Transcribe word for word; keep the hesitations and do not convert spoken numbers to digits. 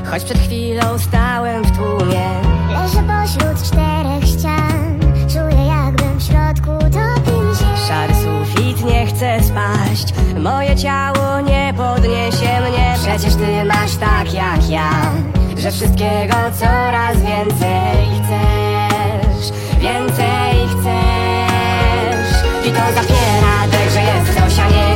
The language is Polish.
choć przed chwilą stałem w tłumie. Leżę pośród czterech ścian, czuję jakbym w środku topił się. Szary sufit nie chce spaść, moje ciało nie podniesie mnie. Przecież ty masz tak jak ja, że wszystkiego coraz więcej chcesz. Więcej chcesz i to zapiera dech, że jest coś, a nie